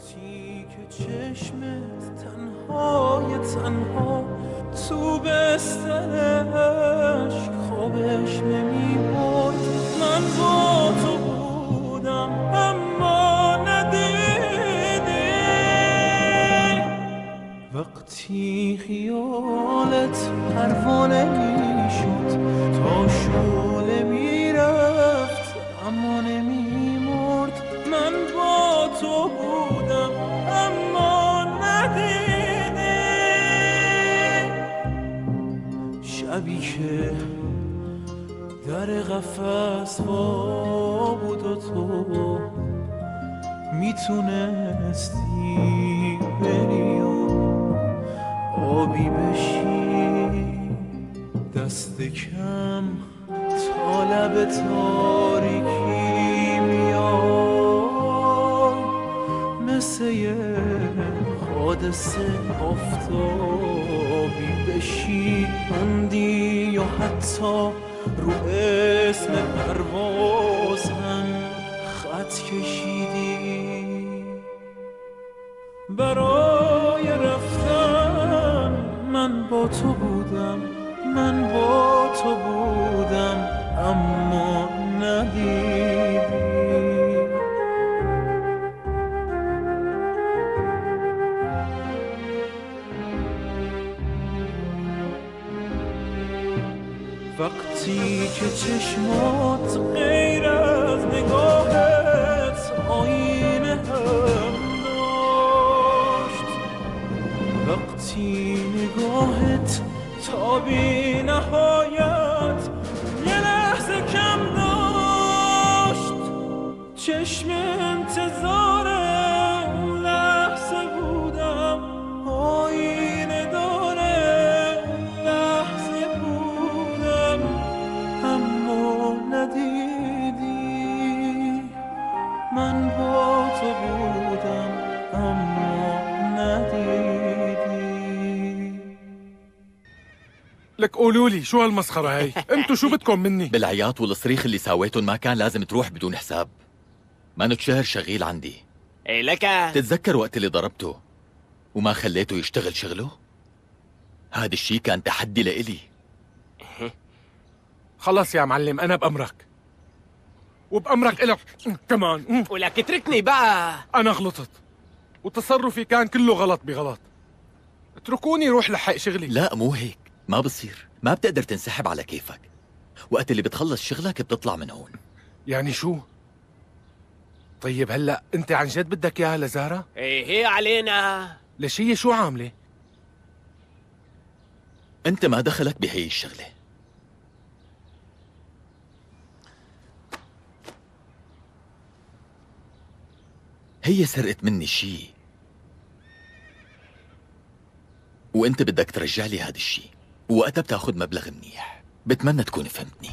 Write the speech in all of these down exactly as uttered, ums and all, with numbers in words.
وقتی که چشمت تنهای تنها تو بسترش خوابش نمی بود، من با تو بودم اما ندیدی. وقتی خیالت پروانه می شد تا شعله می رفت اما نمی مرد، من با تو بودم اما ندیدی. شبی که در قفس وا بود و تو میتونستی بری و آبی بشی، دست کم تا لب تاریکی میای، مثل یه حادثه آفتابی بشی موندی، یا حتی رو اسم پرواز هم خط کشیدی. برای رفتن من با تو بودم، من با تو بودم اما ندیدی. وقتی که چشمات غیر از نگاهت آینه هم داشت، وقتی نگاهت تا بی نهایت یه لحظه کم داشت، چشم انتظار اون لحظه بودم، آینه داره اون لحظه بودم اما ندیدی. من با تو بودم اما ندیدی. لك قولوا لي شو هالمسخرة هي؟ انتو شو بدكم مني؟ بالعياط والصريخ اللي سويتن ما كان لازم تروح بدون حساب. مانك شهر شغيل عندي. ايه لك تتذكر وقت اللي ضربته وما خليته يشتغل شغله؟ هذا الشي كان تحدي لإلي. خلص يا معلم أنا بأمرك وبأمرك إلك كمان. ولك اتركني بقى. أنا غلطت وتصرفي كان كله غلط بغلط. اتركوني روح لحق شغلي. لا مو هيك، ما بصير، ما بتقدر تنسحب على كيفك. وقت اللي بتخلص شغلك بتطلع من هون. يعني شو؟ طيب هلأ أنت عن جد بدك إياها لزارة؟ ايه هي علينا. ليش هي شو عاملة؟ أنت ما دخلك بهي الشغلة. هي سرقت مني شي وأنت بدك ترجع لي هذا الشي، ووقتها بتاخد مبلغ منيح. بتمنى تكون فهمتني.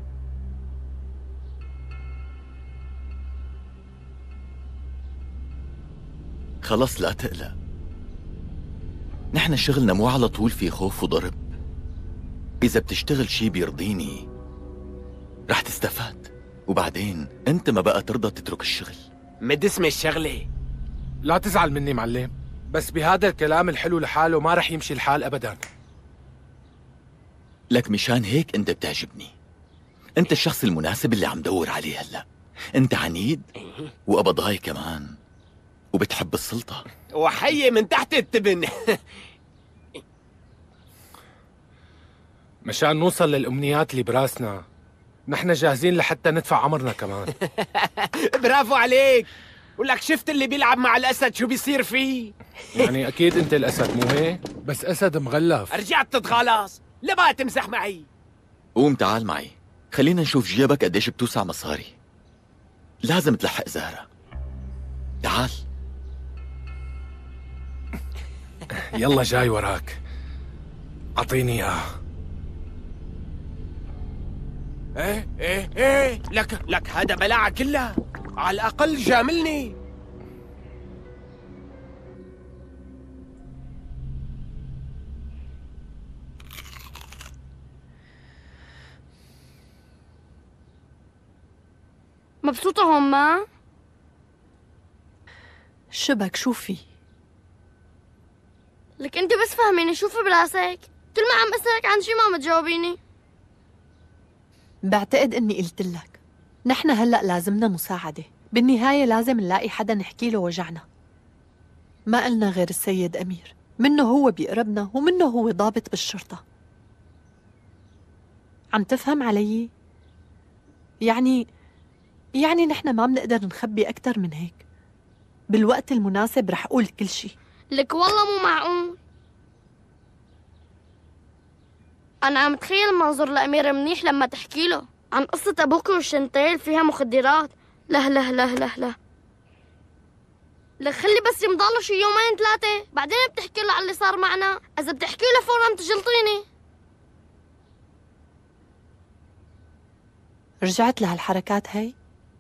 خلص لا تقلق، نحن شغلنا مو على طول في خوف وضرب. إذا بتشتغل شي بيرضيني رح تستفاد، وبعدين أنت ما بقى ترضى تترك الشغل. مد اسم الشغلة. لا تزعل مني معلم، بس بهذا الكلام الحلو لحاله ما رح يمشي الحال أبدا. لك مشان هيك أنت بتعجبني. أنت الشخص المناسب اللي عم دور عليه هلأ. أنت عنيد وقبضاي كمان وبتحب السلطة وحي من تحت التبن. مشان نوصل للأمنيات اللي براسنا نحن جاهزين لحتى ندفع عمرنا كمان. برافو عليك. ولك شفت اللي بيلعب مع الأسد شو بيصير فيه؟ يعني أكيد أنت الأسد مو هيك؟ بس أسد مغلف. رجعت تتغالاص؟ لا بقى تمزح معي. قوم تعال معي، خلينا نشوف جيبك قديش بتوسع مصاري. لازم تلحق زهرة. تعال. يلا جاي وراك، أعطيني إياه. ايه ايه ايه لك لك هذا بلاعة كلها، على الأقل جاملني. مبسوطة هما؟ شبك شو في؟ لك انت بس فهميني شو في براسك؟ كل ما عم اسألك عن شي ما متجاوبيني. بعتقد اني قلت لك نحن هلأ لازمنا مساعدة، بالنهاية لازم نلاقي حدا نحكي له وجعنا. ما قلنا غير السيد أمير، منه هو بيقربنا ومنه هو ضابط بالشرطة. عم تفهم علي؟ يعني يعني نحن ما بنقدر نخبي أكتر من هيك. بالوقت المناسب رح أقول كل شي. لك والله مو معقول. أنا عم تخيل منظر الأمير منيح لما تحكي له عن قصة أبوك والشنطيل فيها مخدرات. لا لا لا لا لا لك خلي بس يمضاله شي يومين ثلاثة بعدين بتحكي له على اللي صار معنا. إذا بتحكي له فورا تجلطيني. رجعت لهالحركات هاي؟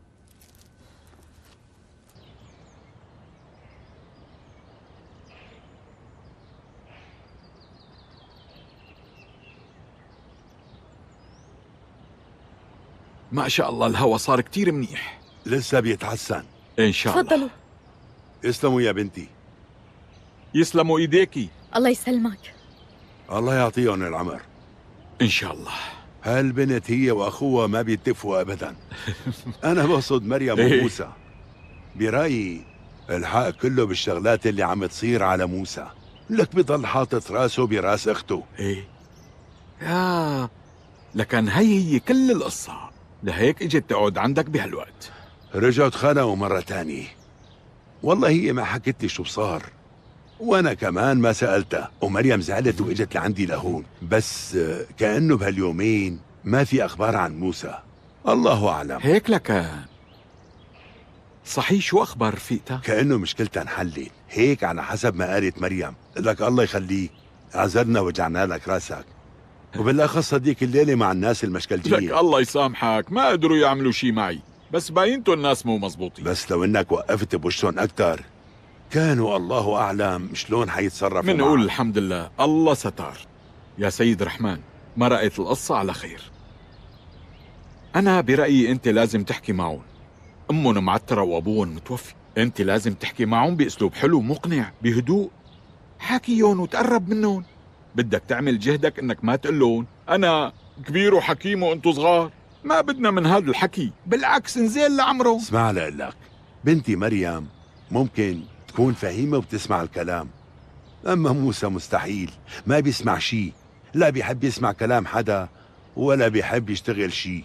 ما شاء الله الهوا صار كتير منيح. لسه بيتحسن إن شاء الله. تفضلوا. يسلموا يا بنتي. يسلموا إيديكي. الله يسلمك. الله يعطيهم العمر. إن شاء الله. هالبنت هي وأخوها ما بيتفقوا أبدا. أنا بقصد مريم وموسى. برأيي الحق كله بالشغلات اللي عم تصير على موسى. لك بضل حاطط راسه براس أخته. إيه يا لكن هي هي كل القصة، لهيك اجت تقعد عندك بهالوقت. رجعوا تخانقوا مرة تانية. والله هي ما حكت لي شو صار، وانا كمان ما سألتها، ومريم زعلت واجت لعندي لهون، بس كأنه بهاليومين ما في اخبار عن موسى. الله اعلم. هيك لكان. صحيح شو اخبار رفيقتها؟ كأنه مشكلتها انحلت، هيك على حسب ما قالت مريم. لك الله يخليك، عذرنا وجعنا لك راسك، وبالاخص هديك الليله مع الناس المشكلجيه. لك الله يسامحك، ما قدروا يعملوا شي معي، بس باينتوا الناس مو مزبوطين. بس لو انك وقفت بوشهم اكثر كانوا الله اعلم شلون حيتصرفوا. منقول الحمد لله الله ستار. يا سيد رحمن، مرقت القصة على خير. أنا برأيي أنت لازم تحكي معهم. أمهم معترة وأبوهم متوفي، أنت لازم تحكي معهم بأسلوب حلو مقنع بهدوء. حاكيهم وتقرب منهم. بدك تعمل جهدك إنك ما تقلون أنا كبير وحكيم وأنتوا صغار. ما بدنا من هذا الحكي، بالعكس نزيل لعمره. اسمع لقلك، بنتي مريم ممكن تكون فهيمة وبتسمع الكلام، أما موسى مستحيل، ما بيسمع شي، لا بيحب يسمع كلام حدا ولا بيحب يشتغل شي.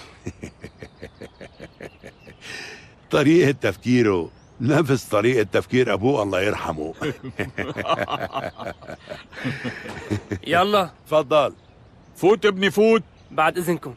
طريقة تفكيره نفس طريقة تفكير أبوه الله يرحمه. يلا تفضل. فوت ابني فوت. بعد إذنكم.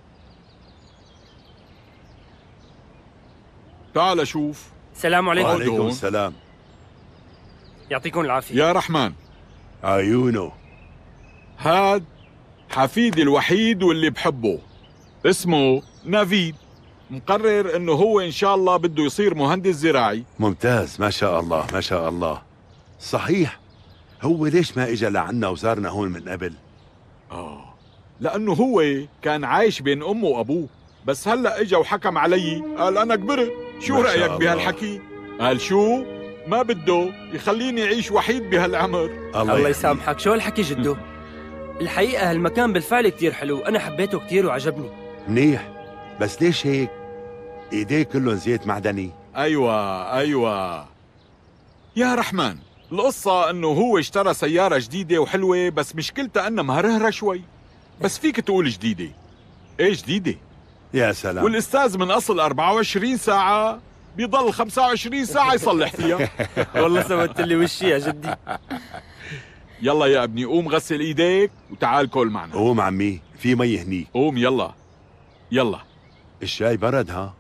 تعال شوف. السلام عليكم. وعليكم السلام. يعطيكم العافية. يا رحمن. عيونه. هاد حفيدي الوحيد واللي بحبه، اسمه نافيد. مقرر انه هو ان شاء الله بده يصير مهندس زراعي. ممتاز، ما شاء الله ما شاء الله. صحيح، هو ليش ما اجى لعنا وزارنا هون من قبل؟ اه لانه هو كان عايش بين امه وابوه، بس هلا اجى وحكم علي، قال انا كبرت. شو رايك بهالحكي؟ قال شو ما بده يخليني اعيش وحيد بهالعمر. الله, الله يسامحك، شو هالحكي جدو؟ الحقيقة هالمكان بالفعل كتير حلو، أنا حبيته كتير وعجبني. منيح، بس ليش هيك؟ ايديه كلهم زيت معدني. ايوه ايوه يا رحمن، القصة انه هو اشترى سيارة جديدة وحلوة، بس مشكلتها انها مهرهرة شوي. بس فيك تقول جديدة. ايه جديدة؟ يا سلام. والاستاذ من اصل أربعة وعشرين ساعة بيضل خمسة وعشرين ساعة يصلح فيها. والله سوت لي وشي يا جدي. يلا يا ابني قوم غسل ايديك وتعال كل معنا. قوم عمي، في مي هنيك. قوم يلا يلا. الشاي برد ها؟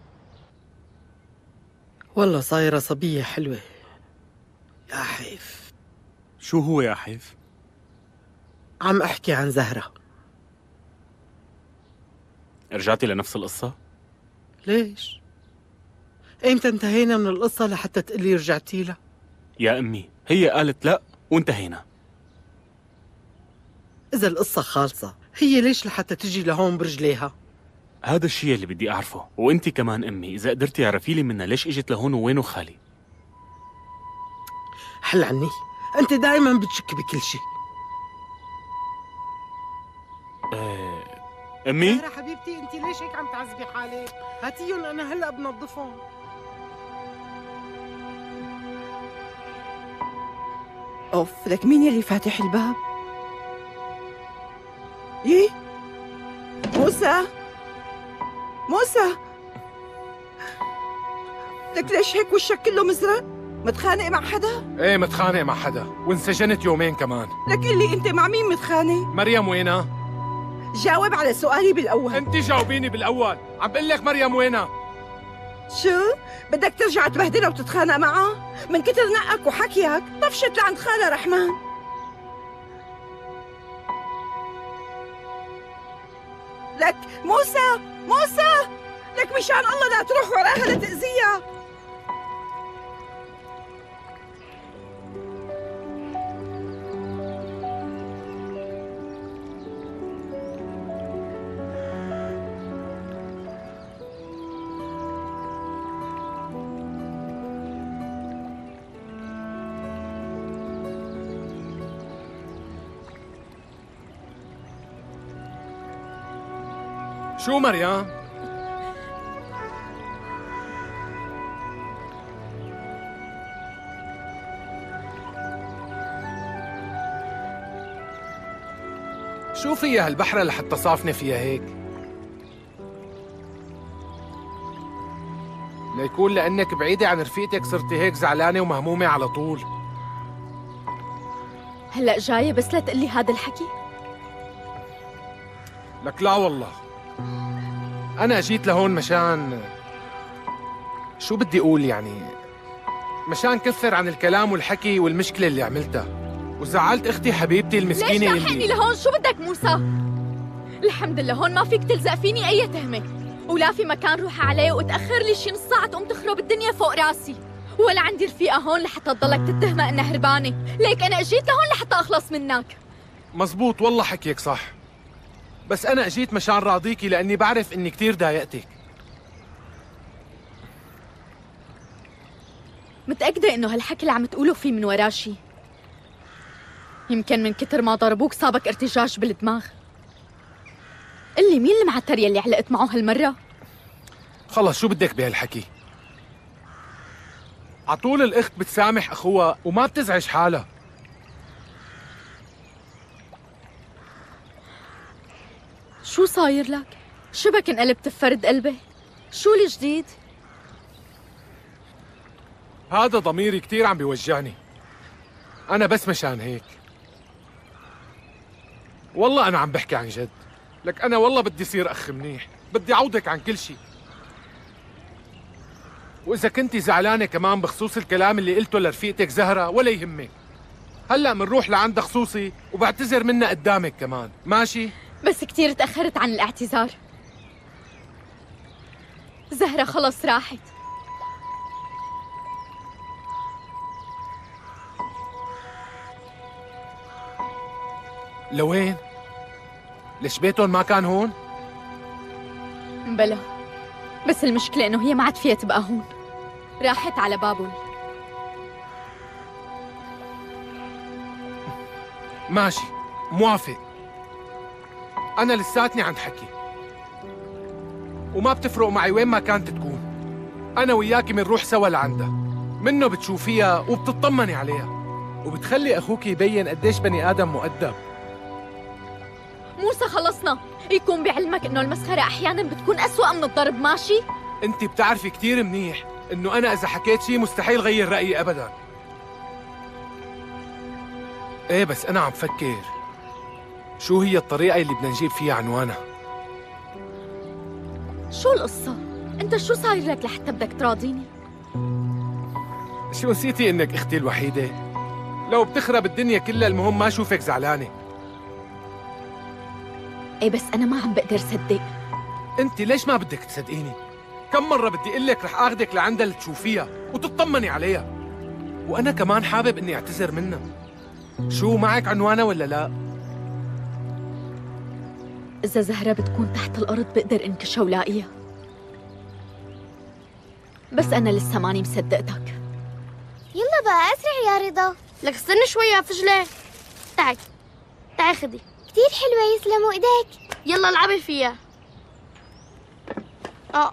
والله صايرة صبية حلوة يا حيف. شو هو يا حيف؟ عم أحكي عن زهرة. رجعتي لنفس القصة؟ ليش؟ ايمتى انتهينا من القصة لحتى تقلي رجعتي لها؟ يا أمي هي قالت لا وانتهينا. إذا القصة خالصة هي ليش لحتى تجي لهون برجليها؟ هذا الشيء اللي بدي أعرفه، وانتي كمان أمي إذا قدرتي تعرفي لي منها ليش اجت لهون ووينه خالي. حل عني، أنت دائما بتشك بكل شيء. آه، أمي؟ زهرة حبيبتي أنت ليش هيك عم تعذبي حالك؟ هاتيهم أنا هلأ بنظفهم. أوف، لك مين يلي فاتح الباب؟ يي موسى موسى، لك ليش هيك وشك كله مزرق؟ متخانق مع حدا؟ ايه متخانق مع حدا وانسجنت يومين كمان. لك قلي انت مع مين متخانق؟ مريم وينها؟ جاوب على سؤالي بالاول. انت جاوبيني بالاول، عم بقول لك مريم وينها؟ شو؟ بدك ترجع تبهدلها وتتخانق معها؟ من كتر نقك وحكيك طفشت لعند خالة رحمن. لك موسى موسى، لك مشان الله لا تروح وراها لتأذيها. شو مريم؟ شو فيها هالبحرة لحتى صافنة فيها هيك؟ ليكون لأنك بعيدة عن رفيقتك صرتي هيك زعلانة ومهمومة على طول. هلأ جاية بس لا تقلي هذا الحكي؟ لك لا والله، أنا جيت لهون مشان شو بدي أقول يعني، مشان كثر عن الكلام والحكي والمشكلة اللي عملتها وزعلت أختي حبيبتي المسكينة. ليش لاحقني لهون؟ شو بدك موسى؟ الحمد لله هون ما فيك تلزق فيني أي تهمة، ولا في مكان روح عليه وتأخر لي شي نص ساعة تقوم تخرب الدنيا فوق راسي، ولا عندي رفيقة هون لحتى تضلك تتهمها إنها هربانة، ليك أنا أجيت لهون لحتى أخلص منك. مزبوط والله حكيك صح، بس أنا أجيت مشان راضيكي لأني بعرف إني كتير ضايقتك. متأكدة إنه هالحكي اللي عم تقوله فيه من وراه شي، يمكن من كتر ما ضربوك صابك ارتجاج بالدماغ. قلي مين المعتر يلي علقت معه هالمرة؟ خلص شو بدك بهالحكي؟ عطول الأخت بتسامح أخوها وما بتزعج حالها. شو صاير لك؟ شبك انقلبت بفرد قلبي؟ شو الجديد؟ هذا ضميري كتير عم بيوجعني، أنا بس مشان هيك. والله أنا عم بحكي عن جد، لك أنا والله بدي صير أخ منيح، بدي عوضك عن كل شي. وإذا كنتي زعلانة كمان بخصوص الكلام اللي قلته لرفيقتك زهرة ولا يهمك، هلأ منروح لعندها خصوصي وبعتذر منها قدامك كمان، ماشي؟ بس كتير تأخرت عن الاعتذار. زهرة خلص راحت. لوين؟ ليش بيتهم ما كان هون؟ بلا، بس المشكلة إنه هي ما عاد فيها تبقى هون، راحت على بابل. ماشي، موافق. أنا لساتني عند حكي وما بتفرق معي وين ما كانت تكون. أنا وياكي منروح سوا لعندها، منه بتشوفيها وبتطمني عليها وبتخلي أخوك يبين قديش بني آدم مؤدب. موسى خلصنا، يكون بعلمك إنه المسخرة أحياناً بتكون أسوأ من الضرب، ماشي؟ أنت بتعرفي كتير منيح إنه أنا إذا حكيت شي مستحيل غير رأيي أبداً. إيه بس أنا عم فكر شو هي الطريقة اللي بدنا نجيب فيها عنوانها. شو القصة؟ أنت شو صاير لك لحتى بدك تراضيني؟ شو نسيتي إنك أختي الوحيدة؟ لو بتخرب الدنيا كلها المهم ما أشوفك زعلانة. إيه بس أنا ما عم بقدر صدق. أنت ليش ما بدك تصدقيني؟ كم مرة بدي أقول لك رح آخذك لعندها لتشوفيها وتطمني عليها، وأنا كمان حابب إني أعتذر منها. شو معك عنوانها ولا لا؟ إذا زهرة بتكون تحت الأرض بقدر انكشها ولاقيها، بس أنا لسه ماني مصدقتك. يلا بقى اسرع يا رضا. لك استني شوي يا فجلة. تعي تعي خدي. كتير حلوة يسلموا ايديك. يلا العبي فيها. اه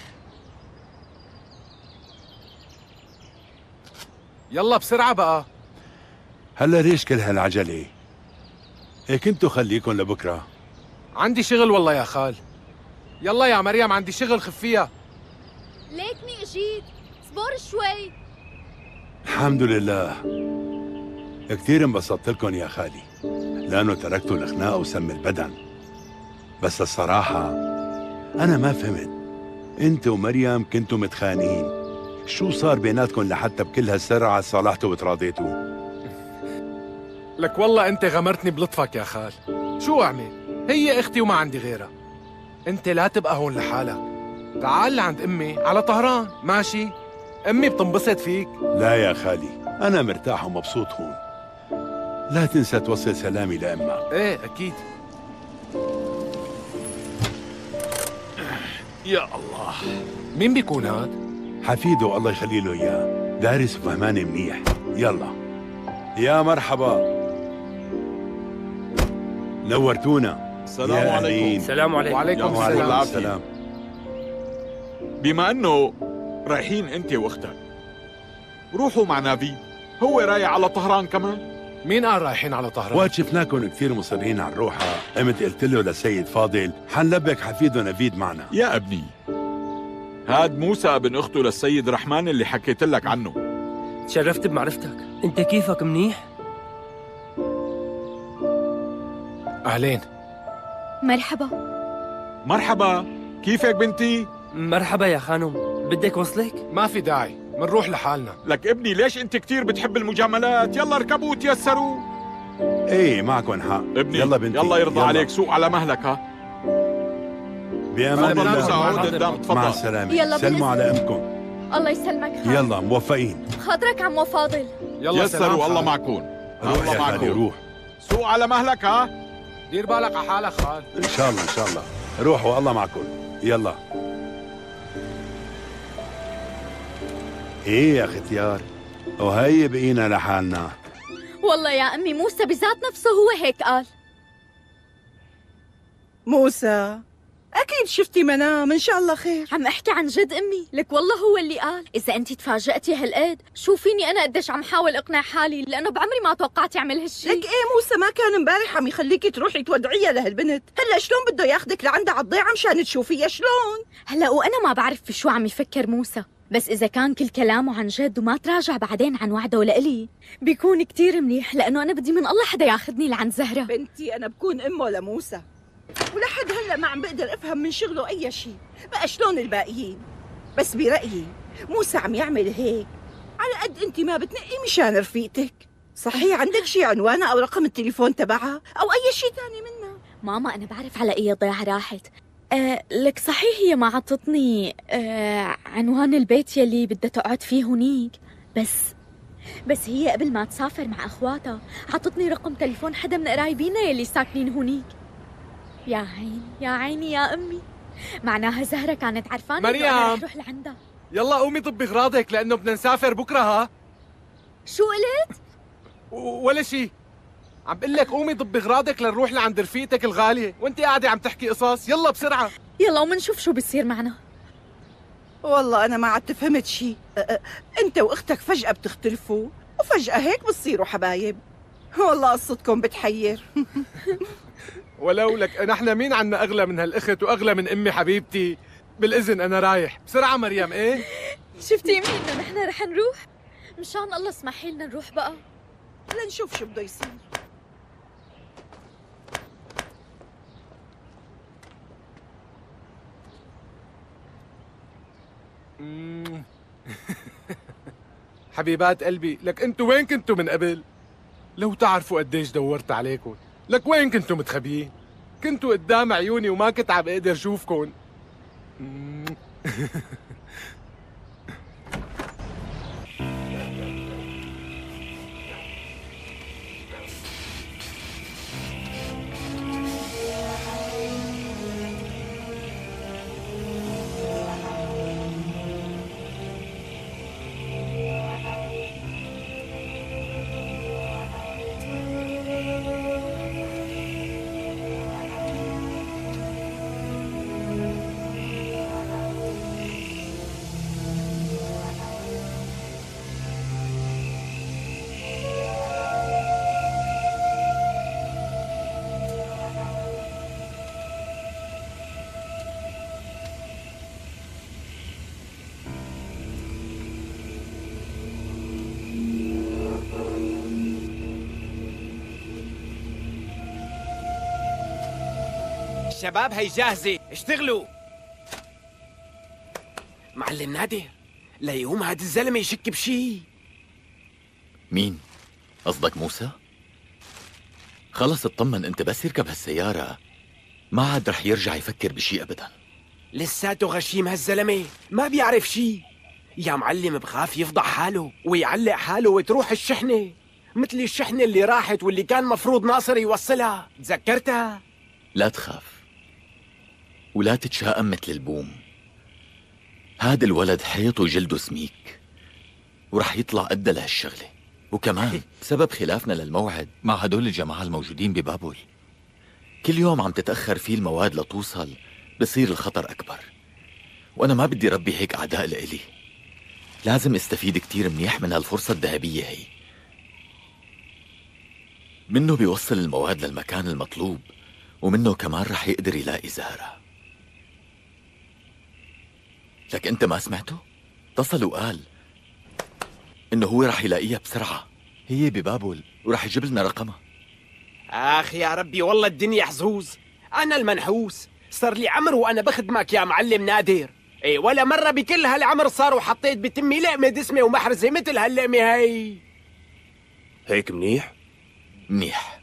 يلا بسرعة بقى. هلا ليش كل هالعجلة؟ هيك انتو خليكن لبكرة. عندي شغل والله يا خال. يلا يا مريم عندي شغل خفيها. ليتني اجيت، اصبر شوي. الحمد لله. كثير انبسطت لكم يا خالي، لأنه تركتوا الخناق وسم البدن. بس الصراحة أنا ما فهمت، أنت ومريم كنتوا متخانقين، شو صار بيناتكم لحتى بكل هالسرعة صالحتوا وتراضيتوا؟ لك والله أنت غمرتني بلطفك يا خال. شو أعمل؟ هي أختي وما عندي غيرها. أنت لا تبقى هون لحالك، تعال لعند أمي على طهران، ماشي؟ أمي بتنبسط فيك. لا يا خالي، أنا مرتاح ومبسوط هون. لا تنسى توصل سلامي لأمك. إيه أكيد. يا الله، مين بيكون هاد؟ حفيده الله يخلي له إياه، دارس وفهمان منيح. يلا يا مرحبا، نورتونا. السلام عليكم. السلام عليكم. وعليكم السلام. السلام. بما انه رايحين انت واختك، روحوا مع نافيد، هو رايح على طهران كمان. مين قال رايحين على طهران؟ وقت شفناكم كثير مصرين على الروحة، قمت قلت له للسيد فاضل حنلبك حفيده نفيد معنا. يا ابني، هاد موسى ابن اخته للسيد رحمن اللي حكيت لك عنه. تشرفت بمعرفتك. انت كيفك؟ منيح؟ أهلين. مرحبا. مرحبا، كيفك بنتي؟ مرحبا يا خانم، بدك وصلك؟ ما في داعي، منروح لحالنا. لك ابني ليش انت كثير بتحب المجاملات؟ يلا اركبوا وتيسروا. ايه معكم حق. ابني يلا بنتي، يلا يرضى يلا. عليك، سوق على مهلك. ها بأمان تفضل موسى، الله. عود قدام، تفضل. مع السلامة. يلا سلموا بالإذن. على أمكم. الله يسلمك خال. يلا موفقين. خاطرك عمو فاضل. يلا يسروا، الله معكم. روح الله يا خالي معكم. روح. سوق على مهلك. ها دير بالك على حالك خال. إن شاء الله إن شاء الله. روحوا الله معكم. يلا. ايه يا ختيار، وهي بقينا لحالنا. والله يا أمي موسى بذات نفسه هو هيك قال. موسى أكيد شفتي منام، إن شاء الله خير. عم أحكي عن جد أمي، لك والله هو اللي قال. إذا أنت تفاجأتي هالقد، شوفيني أنا قديش عم حاول أقنع حالي، لأنه بعمري ما توقعت يعمل هالشي. لك إيه موسى ما كان امبارح عم يخليكي تروحي تودعيها لهالبنت، هلا شلون بده ياخدك لعندها على الضيعة مشان تشوفيها شلون؟ هلا وأنا ما بعرف في شو عم يفكر موسى، بس إذا كان كل كلامه عن جد وما تراجع بعدين عن وعده لإلي بيكون كتير منيح، لأنه أنا بدي من الله حدا ياخذني لعند زهرة. بنتي أنا بكون أمه لموسى، ولحد هلا ما عم بقدر أفهم من شغله أي شيء، بقى شلون الباقيين؟ بس برأيي موسى عم يعمل هيك على قد أنت ما بتنقي مشان رفيقتك. صحيح عندك شي عنوانها أو رقم التليفون تبعها أو أي شي تاني منها؟ ماما أنا بعرف على أي ضيعة راحت. أه لك صحيح هي ما عطتني أه عنوان البيت يلي بدها تقعد فيه هنيك، بس بس هي قبل ما تسافر مع أخواتها عطتني رقم تليفون حدا من قرايبينا يلي ساكنين هنيك. يا عيني يا عيني يا أمي، معناها زهرة كانت عرفانة مريم. إنه أنا رح روح لعندها. يلا قومي طبي اغراضك لأنه بدنا نسافر بكرة. ها شو قلت؟ ولا شي، عم بقول لك قومي طبي اغراضك لنروح لعند رفيقتك الغالية، وانت قاعدة عم تحكي قصص. يلا بسرعة. يلا ومنشوف شو بصير معنا. والله أنا ما عاد فهمت شي. أه أه أنت وأختك فجأة بتختلفوا وفجأة هيك بتصيروا حبايب. والله قصتكم بتحير. ولو لك نحن مين عنا أغلى من هالأخت وأغلى من أمي حبيبتي. بالإذن أنا رايح بسرعة. مريم إيه؟ شفتي يمي إنه نحن رح نروح؟ مشان الله اسمحي لنا نروح بقى لنشوف شو بده يصير. حبيبات قلبي، لك انتوا وين كنتوا من قبل؟ لو تعرفوا قديش دورت عليكم. لك وين كنتوا متخبيين؟ كنتوا قدام عيوني وما كنت عم اقدر اشوفكم. الشباب هي جاهزة، اشتغلوا. معلم نادر، ليوم هاد الزلمة يشك بشي. مين؟ قصدك موسى؟ خلص اطمن، انت بس يركب هالسيارة ما عاد رح يرجع يفكر بشي ابدا. لساته غشيم هالزلمة، ما بيعرف شي. يا معلم بخاف يفضح حاله ويعلق حاله وتروح الشحنة، مثل الشحنة اللي راحت واللي كان مفروض ناصر يوصلها، تذكرتها؟ لا تخاف ولا تتشائم مثل البوم. هاد الولد حيط وجلده سميك ورح يطلع قد لهالشغلة، وكمان بسبب خلافنا للموعد مع هدول الجماعة الموجودين ببابل، كل يوم عم تتأخر فيه المواد لتوصل بصير الخطر أكبر، وأنا ما بدي ربي هيك أعداء لإلي. لازم استفيد كتير منيح من هالفرصة الذهبية هي. منه بيوصل المواد للمكان المطلوب، ومنه كمان رح يقدر يلاقي زهرة. لك أنت ما سمعته؟ اتصل وقال إنه هو رح يلاقيها بسرعة، هي ببابل ورح يجيب لنا رقمها. آخ يا ربي والله الدنيا حظوظ. أنا المنحوس، صار لي عمر وأنا بخدمك يا معلم نادر. إيه ولا مرة بكل هالعمر صار وحطيت بتمي لقمة دسمة ومحرزة مثل هاللقمة هي. هيك منيح؟ منيح،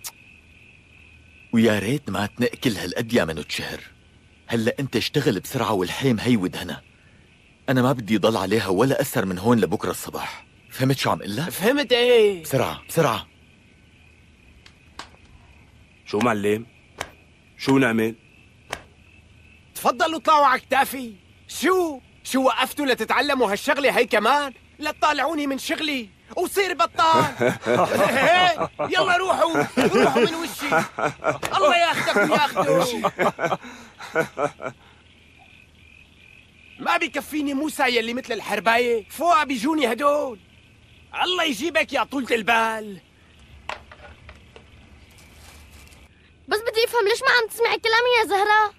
ويا ريت ما تنقل هالقد يا منو تشهر. هلا انت اشتغل بسرعة والحيم هي ودهنا، أنا ما بدي ضل عليها ولا أثر من هون لبكرة الصباح. فهمت شو عم قل لك؟ فهمت ايه. بسرعة بسرعة. شو معلم؟ شو نعمل؟ تفضلوا اطلعوا على كتافي. شو؟ شو وقفتوا لتتعلموا هالشغلة هي كمان؟ لا تطالعوني من شغلي وصير بطال. يلا روحوا روحوا من وشي. الله ياخدك وياخده. ما بكفيني موسى يلي مثل الحرباية، فوق بيجوني هدول. الله يجيبك يا طولة البال. بس بدي افهم ليش ما عم تسمعي كلامي يا زهرة؟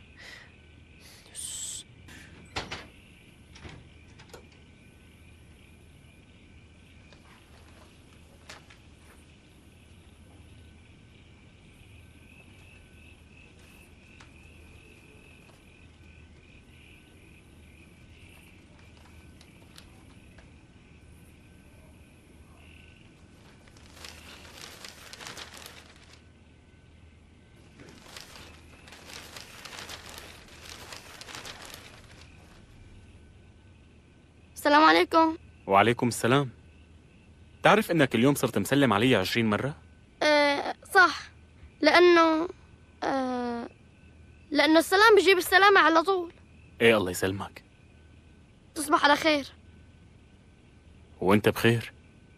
السلام عليكم. وعليكم السلام. تعرف انك اليوم صرت مسلم علي عشرين مرة؟ أه صح، لأنه أه لأنه السلام بيجيب السلامة على طول. ايه الله يسلمك. تصبح على خير. وانت بخير.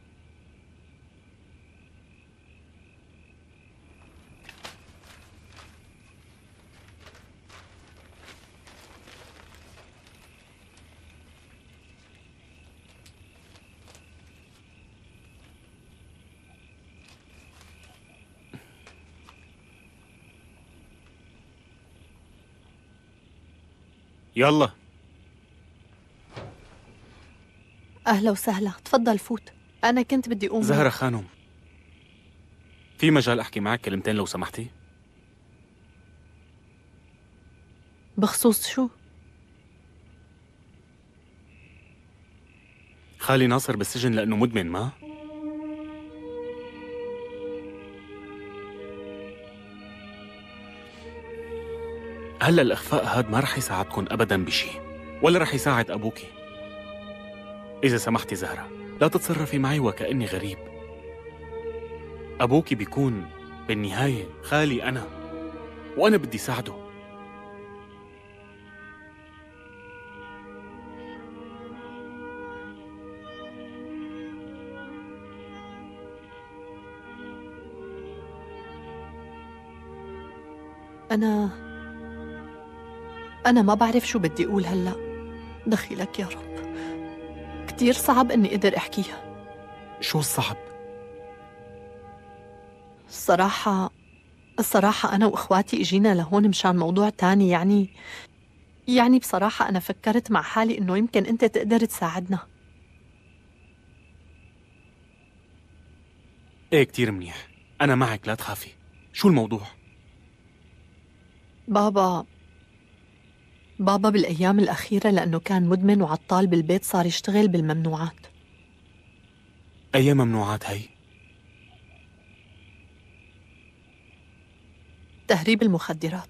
يلا. أهلا وسهلا، تفضل فوت. أنا كنت بدي أقوم. زهرة خانم، في مجال أحكي معك كلمتين لو سمحتي؟ بخصوص شو؟ خالي ناصر بالسجن لأنه مدمن ما؟ هلا الإخفاء هاد ما رح يساعدكم أبداً بشي، ولا رح يساعد أبوكي. إذا سمحتي زهرة لا تتصرفي معي وكأني غريب. أبوكي بيكون بالنهاية خالي أنا، وأنا بدي ساعده. أنا أنا ما بعرف شو بدي أقول هلأ. دخيلك يا رب، كتير صعب إني أقدر أحكيها. شو الصعب؟ الصراحة الصراحة أنا وإخواتي إجينا لهون مشان موضوع تاني. يعني يعني بصراحة أنا فكرت مع حالي إنه يمكن أنت تقدر تساعدنا. إيه كتير منيح، أنا معك لا تخافي. شو الموضوع؟ بابا بابا بالأيام الأخيرة لأنه كان مدمن وعطال بالبيت صار يشتغل بالممنوعات. أي ممنوعات هي؟ تهريب المخدرات.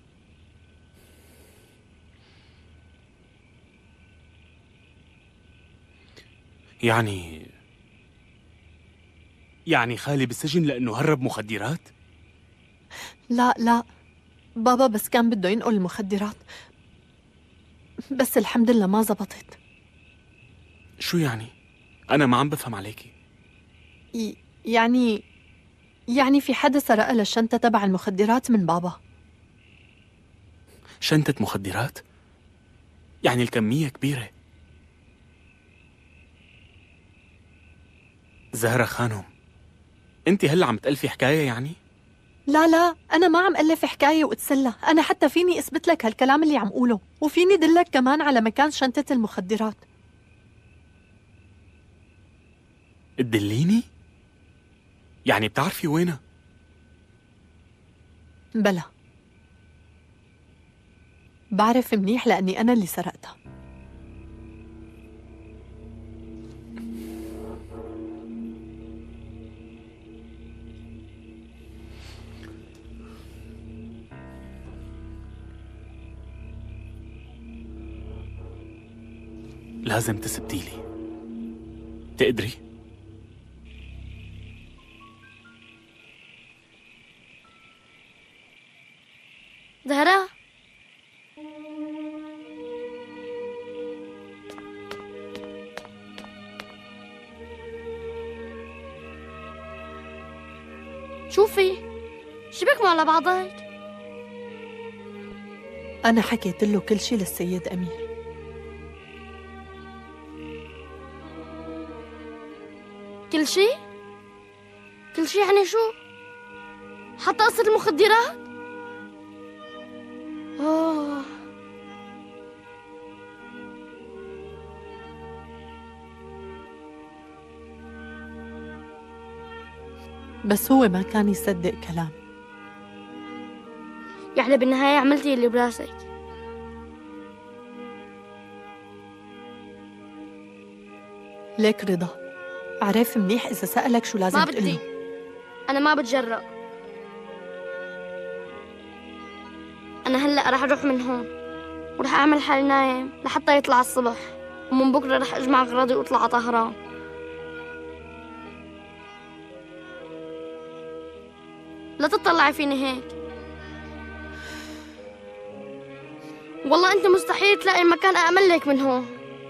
يعني يعني خالي بالسجن لأنه هرب مخدرات؟ لا لا بابا بس كان بده ينقل المخدرات، بس الحمد لله ما زبطت. شو يعني؟ أنا ما عم بفهم عليكي. ي- يعني يعني في حدا سرق له الشنطة تبع المخدرات من بابا. شنطة مخدرات؟ يعني الكمية كبيرة. زهرة خانم، أنت هلا عم تألفي حكاية يعني؟ لا لا أنا ما عم ألف حكاية وأتسلى، أنا حتى فيني أثبت لك هالكلام اللي عم قوله، وفيني دلك كمان على مكان شنطة المخدرات. تدليني؟ يعني بتعرفي وينها؟ بلا بعرف منيح لأني أنا اللي سرقتها. لازم تثبتيلي. تقدري؟ زهرة شوفي شبك مع بعضك. أنا حكيت له كل شي للسيد أمير. كل شي؟ كل شي يعني شو؟ حتى قصة المخدرات؟ أوه. بس هو ما كان يصدق كلام. يعني بالنهاية عملتي اللي براسك. ليك رضا عارف منيح إذا سألك شو لازم ما تقله. بدي، أنا ما بتجرأ. أنا هلأ رح أروح من هون ورح أعمل حالي نايم لحتى يطلع الصبح، ومن بكرة رح أجمع أغراضي وأطلع على طهران. لا تطلعي فيني هيك، والله أنت مستحيل تلاقي مكان أأمن لك من هون.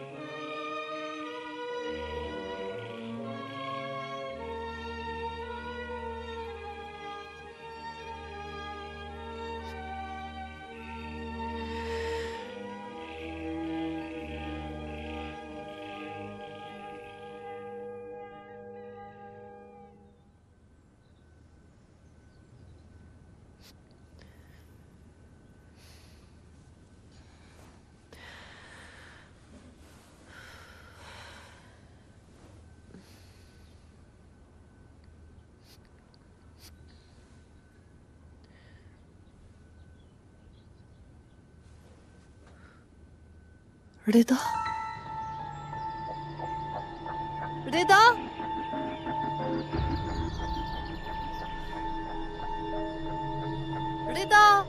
رضا رضا رضا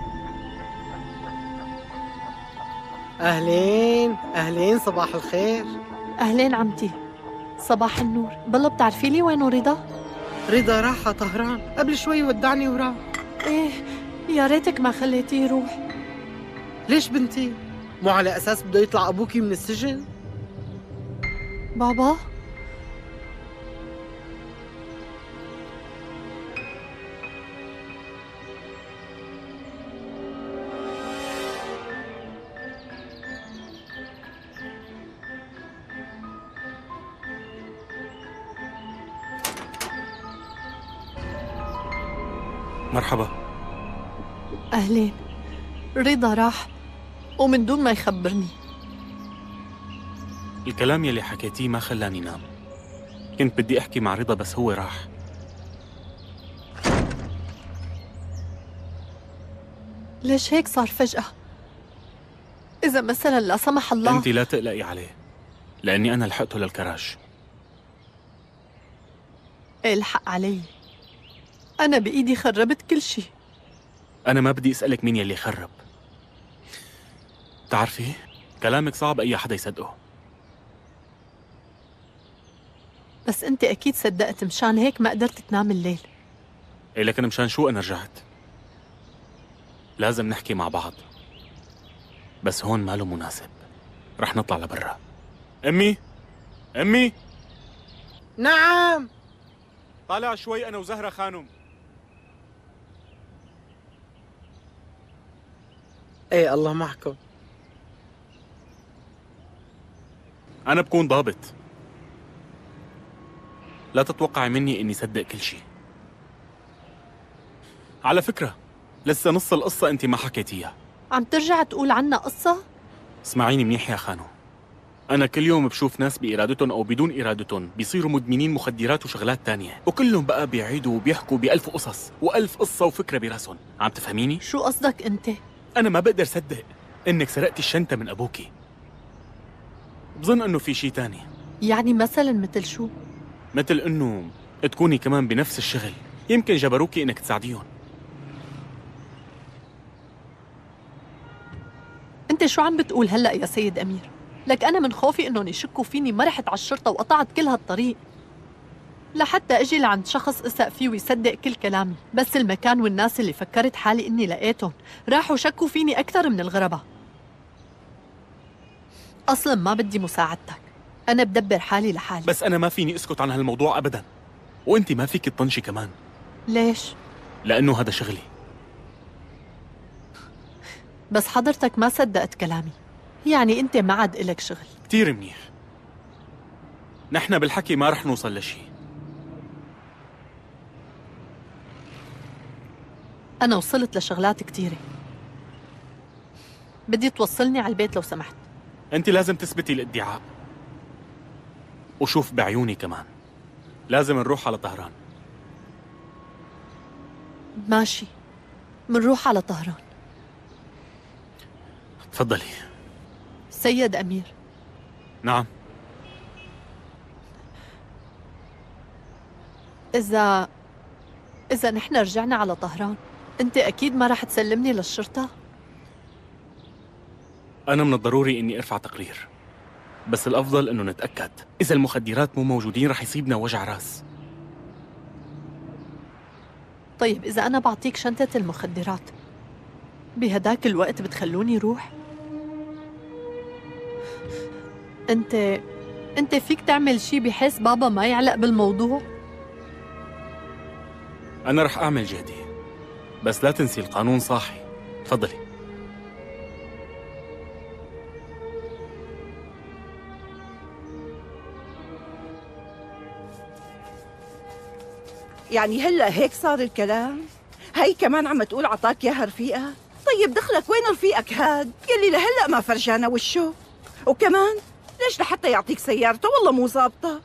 أهلين أهلين، صباح الخير. أهلين عمتي، صباح النور. بالله بتعرفي لي وينه رضا؟ رضا راح على طهران، قبل شوي ودعني وراح. ايه يا ريتك ما خليتيه يروح. ليش بنتي؟ مو على أساس بده يطلع أبوكي من السجن؟ بابا مرحبا. أهلين. رضا راح ومن دون ما يخبرني. الكلام يلي حكيتيه ما خلاني نام. كنت بدي أحكي مع رضا بس هو راح. ليش هيك صار فجأة؟ إذا مثلا لا سمح الله أنت لا تقلقي عليه، لأني أنا لحقته للكراج. إيه الحق علي؟ أنا بإيدي خربت كل شيء. أنا ما بدي أسألك مين يلي خرب. بتعرفي كلامك صعب أي حدا يصدقه. بس أنت أكيد صدقت، مشان هيك ما قدرت تنام الليل. إيه لكن مشان شو أنا رجعت؟ لازم نحكي مع بعض، بس هون ماله مناسب. رح نطلع لبرا. أمي أمي نعم. طالع شوي أنا وزهرة خانم. ايه الله معكم. أنا بكون ضابط، لا تتوقعي مني إني صدق كل شيء. على فكرة لسه نص القصة أنت ما حكيتيها. عم ترجع تقول عنا قصة؟ اسمعيني منيح يا خانو، أنا كل يوم بشوف ناس بإرادتهم أو بدون إرادتهم بيصيروا مدمنين مخدرات وشغلات تانية، وكلهم بقى بيعيدوا وبيحكوا بألف قصص وألف قصة وفكرة براسهم. عم تفهميني؟ شو قصدك أنت؟ أنا ما بقدر صدق إنك سرقتي الشنطة من أبوكي. بظن إنه في شي تاني. يعني مثلا مثل شو؟ مثل إنه تكوني كمان بنفس الشغل، يمكن جبروكي إنك تساعديهم. أنت شو عم بتقول هلأ يا سيد أمير؟ لك أنا من خوفي إنهم يشكوا فيني ما رحت على الشرطة وقطعت كل هالطريق لحتى أجي لعند شخص أثق فيه ويصدق كل كلامي، بس المكان والناس اللي فكرت حالي إني لقيتهم راحوا شكوا فيني أكثر من الغرباء. أصلاً ما بدي مساعدتك، أنا بدبر حالي لحالي. بس أنا ما فيني أسكت عن هالموضوع أبداً، وأنت ما فيك تطنشي كمان. ليش؟ لأنه هذا شغلي. بس حضرتك ما صدقت كلامي، يعني أنت ما عاد إلك شغل. كتير منيح، نحن بالحكي ما رح نوصل لشي. أنا وصلت لشغلات كتيرة، بدي توصلني على البيت لو سمحت. أنت لازم تثبتي الادعاء، وشوف بعيوني كمان لازم نروح على طهران. ماشي، منروح على طهران. تفضلي. سيد أمير. نعم. إذا إذا نحن رجعنا على طهران، أنت أكيد ما رح تسلمني للشرطة؟ أنا من الضروري إني أرفع تقرير، بس الأفضل إنه نتأكد. إذا المخدرات مو موجودين رح يصيبنا وجع راس. طيب إذا أنا بعطيك شنطة المخدرات، بهداك الوقت بتخلوني روح؟ أنت أنت فيك تعمل شي بحيث بابا ما يعلق بالموضوع؟ أنا رح أعمل جهدي، بس لا تنسي القانون صاحي. تفضلي. يعني هلا هيك صار الكلام؟ هي كمان عم تقول عطاك ياها رفيقة؟ طيب دخلك وين رفيقك هاد يلي لهلا ما فرجانا وشه؟ وكمان ليش لحتى يعطيك سيارته؟ والله مو ظابطة.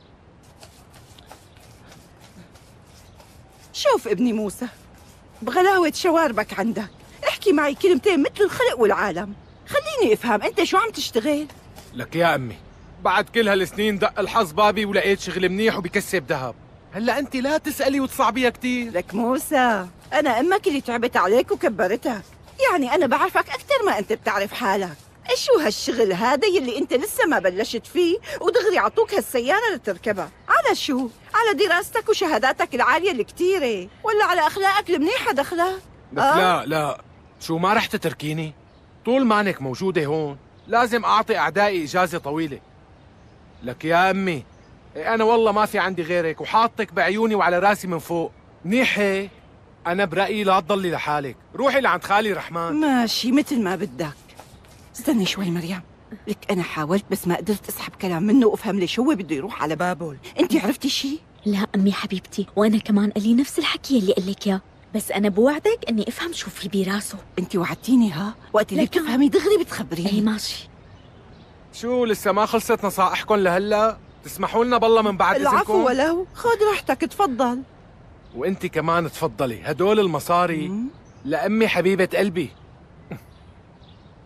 شوف ابني موسى، بغلاوة شواربك عندك احكي معي كلمتين مثل الخلق والعالم، خليني افهم انت شو عم تشتغل؟ لك يا أمي، بعد كل هالسنين دق الحظ بابي ولقيت شغل منيح وبكسب ذهب. هلا أنت لا تسألي وتصعبيها كتير. لك موسى، أنا أمك اللي تعبت عليك وكبرتك، يعني أنا بعرفك أكثر ما أنت بتعرف حالك. شو هالشغل هذا يلي أنت لسه ما بلشت فيه ودغري عطوك هالسيارة لتركبها؟ على شو؟ على دراستك وشهاداتك العالية الكتيرة، ولا على أخلاقك المنيحة دخلك؟ لك آه؟ لا لا، شو ما رح تتركيني؟ طول ما انك موجودة هون لازم أعطي أعدائي إجازة طويلة. لك يا أمي، أنا والله ما في عندي غيرك وحاطك بعيوني وعلى راسي من فوق. منيح هيك؟ أنا برأيي لا تضلي لحالك، روحي لعند خالي رحمن. ماشي مثل ما بدك. استني شوي مريم، لك أنا حاولت بس ما قدرت أسحب كلام منه وأفهم ليش هو بده يروح على بابل. أنت عرفتي شيء؟ لا أمي حبيبتي، وأنا كمان قال لي نفس الحكي اللي قال لك إياه، بس أنا بوعدك إني أفهم شو في براسه. أنت وعدتيني ها؟ وقت اللي بتفهمي دغري بتخبريني. إيه ماشي. شو لسه ما خلصت نصائحكم لهلا؟ تسمحوا لنا بالله من بعد إذنكم؟ العفو ولو، خذ راحتك تفضل. وانت كمان تفضلي. هدول المصاري لأمي حبيبة قلبي،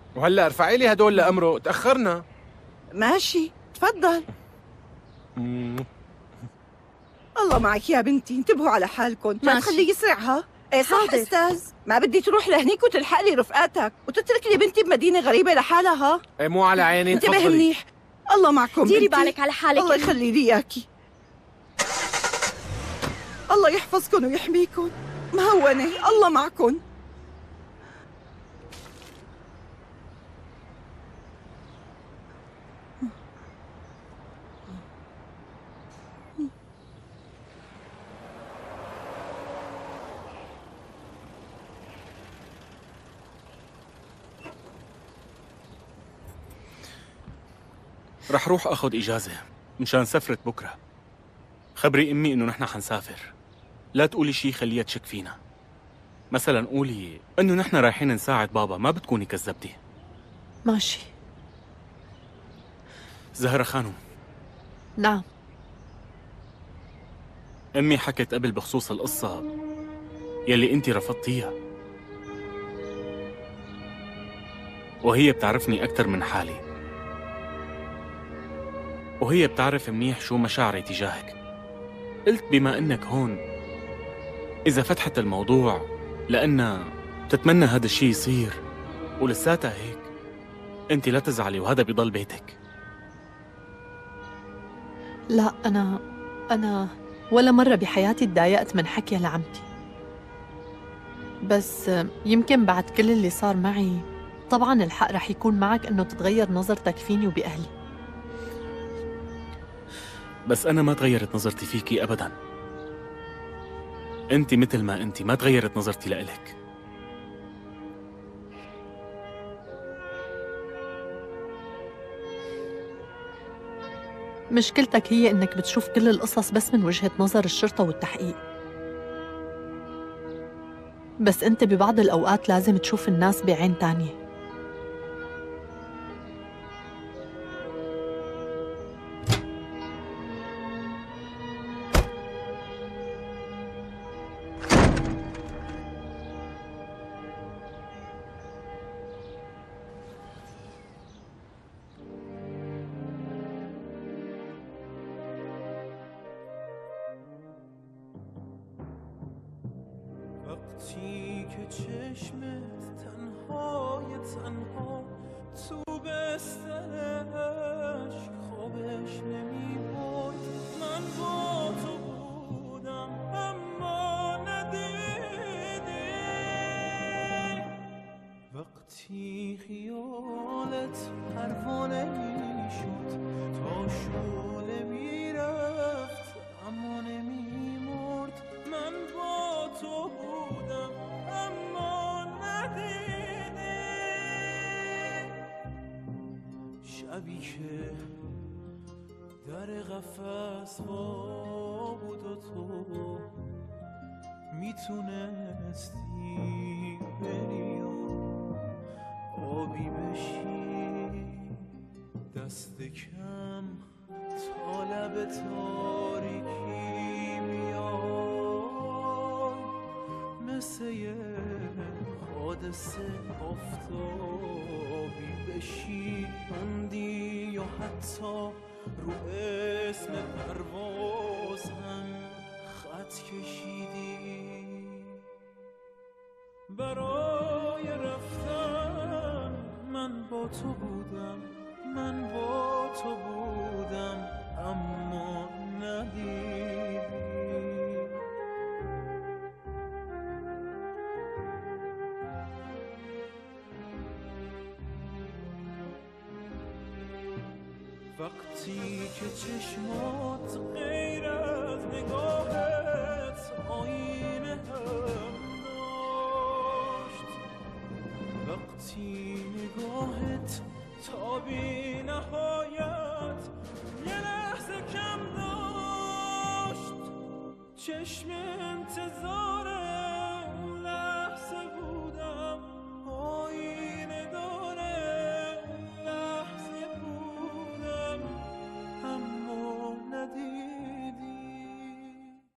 وهلا ارفعي لي هدول لأمره، تأخرنا. ماشي، تفضل. مم. الله معك يا بنتي، انتبهوا على حالكم، ما تخليه يسرعها. ايه صح استاذ، ما بدي تروح لهنيك وتلحق لي رفقاتك وتترك لي بنتي بمدينة غريبة لحالها. ايه مو على عيني، انتبه تفضلي. منيح. الله معكم ديري بنتي. بالك على حالك. الله يخلي لي اياكي. الله يحفظكم ويحميكم. مهونة، الله معكم. رح روح اخذ اجازة مشان سفرة بكرة. خبري امي انه نحن حنسافر. لا تقولي شي خليها تشك فينا. مثلا قولي انه نحن رايحين نساعد بابا، ما بتكوني كذبتي. ماشي. زهرة خانم. نعم. امي حكت قبل بخصوص القصة يلي انتي رفضتيها، وهي بتعرفني اكثر من حالي، وهي بتعرف منيح شو مشاعري تجاهك. قلت بما انك هون اذا فتحت الموضوع لأنها بتتمنى هذا الشيء يصير ولساتها هيك، انت لا تزعلي وهذا بيضل بيتك. لا، أنا أنا ولا مرة بحياتي تضايقت من حكي لعمتي، بس يمكن بعد كل اللي صار معي طبعاً الحق رح يكون معك إنه تتغير نظرتك فيني وبأهلي. بس أنا ما تغيرت نظرتي فيكي أبداً. أنت مثل ما أنت، ما تغيرت نظرتي لإلك. مشكلتك هي إنك بتشوف كل القصص بس من وجهة نظر الشرطة والتحقيق، بس أنت ببعض الأوقات لازم تشوف الناس بعين تانية. وقتی که چشمت تنهای تنها تو بسترش خوابش نمی بود، من با تو بودم اما ندیدی. وقتی خیالت پروانه می شد تا شعله می رفت اما نمی مرد، من با تو بودم اما ندیدی. شبی که در قفس وا بود و تو میتونستی بری و آبی بشی، دست کم تا لب تاریکی بیای، مثل یه حادثه آفتابی بشی موندی، یا حتی رو اسم پرواز هم خط کشیدی. برای رفتن من با تو بودم، من با تو بودم اما ندیدی. وقتی که چشمات غیر از نگاهت آینه هم داشت، وقتی نگاهت تا بی نهایت یه لحظه کم داشت، چشم انتظارت